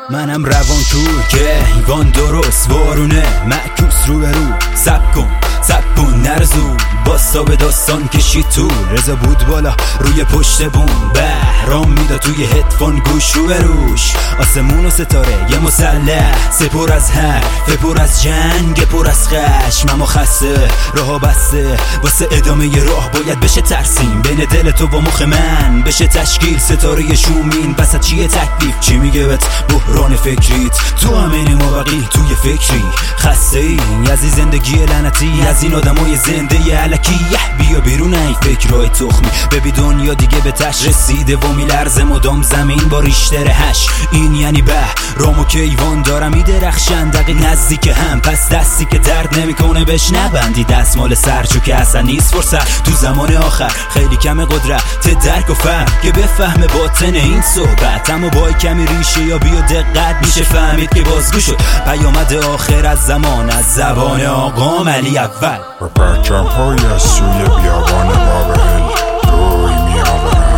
منم روان تو که ایوان درست وارونه معکوس رو به رو سب کن نرزو باستا به داستان کشید تو رضا بود بالا روی پشت بوم بهرام میداد توی هدفون گوش رو به روش آسمون و ستاره یه مسلح سپر از حرف پر از جنگ پر از خشم اما خسته راه بسته واسه ادامه راه باید بشه ترسیم بین دل تو و مخ من بشه تشکیل ستاره شومین وسط چیه تکلیف چی میگه بهت بحران فکریت تو همین مابقی توی فکری خسته ای از این زندگی لعنتی از این آدمای زنده علکی بیا بیرون ای فکرای تخمی ببین دنیا دیگه به تش رسیده و میلرزه مدام زمین با ریشتر هش این یعنی رامو که ایوان دارم میدرخشن دقیق نزدیک هم پس دستی که درد نمیکنه بهش نبندی دستمال سرچو که اصلا نیست فرصت تو زمان آخر خیلی کم قدرت درک و فهم که بفهم باطن این صحبت اما با کمی ریشه یا بیا دقت میشه فهمید که بازگو شد پیامد آخر از زمان از زبان آقا علی اول و پرچم های از سوی بیابان بابل روی می آورد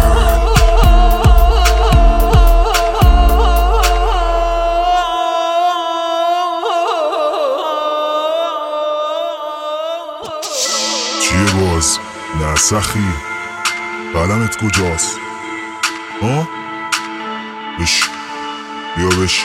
چیه باز؟ نه سخی قلمت کجاست؟ ها؟ بشی بیا بشی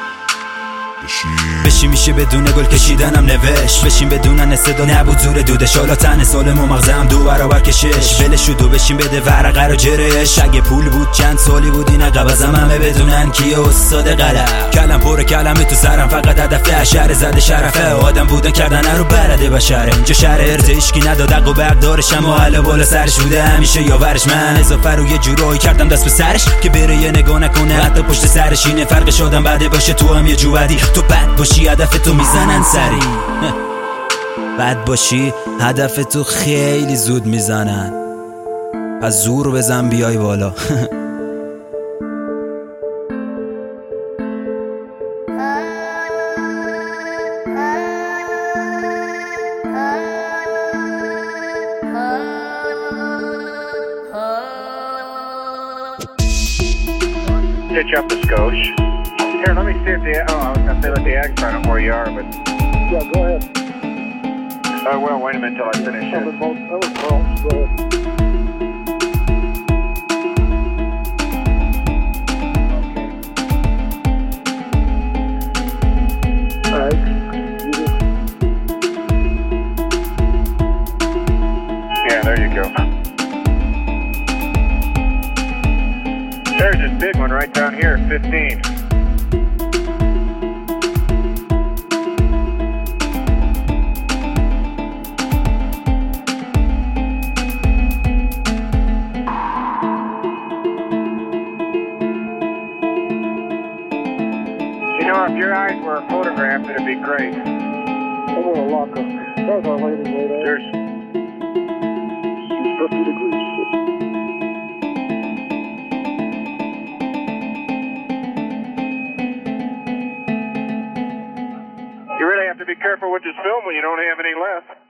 بشی میشه بدون گل کشیدنم نوشت بشین بدون نصدا نبود زور دودش حالا تن سالم و مغزم دو برابر کشش ولش و بشین بده ورقه رو جرش اگه پول بود چند سالی بود این عقبازم همه بدونن کیه استاد قلم کلم پر کلمه تو سرم فقط هدفه شهر زده شرفه آدم بودن کردن رو برده بشره اینجا شهر ارزه اشکی نداد و بردارشم و حالا بالا سرش بوده همیشه یاورش من اضافه رو یه جورایی کردم دست به سرش که بره یه نگاه نکنه حتی پشت سرش اینه فرقش آدم بعده باشه تو هم یه جوادی تو بد باشی هدف تو میزنن سری بد باشی هدف تو خیلی زود میزنن از زور بزن بیای بالا Stitch up the skosh. Here, let me see if the... Oh, I was going to say let the ag find out where you are, but... Yeah, go ahead. Well, wait a minute until I finish it. Go ahead. Yeah, there you go. There's this big one right down here, 15. You know, if your eyes were photographed, it'd be great. I'm gonna lock up. There's our landing right there. There's... She's 50 degrees. You really have to be careful with this film when you don't have any left.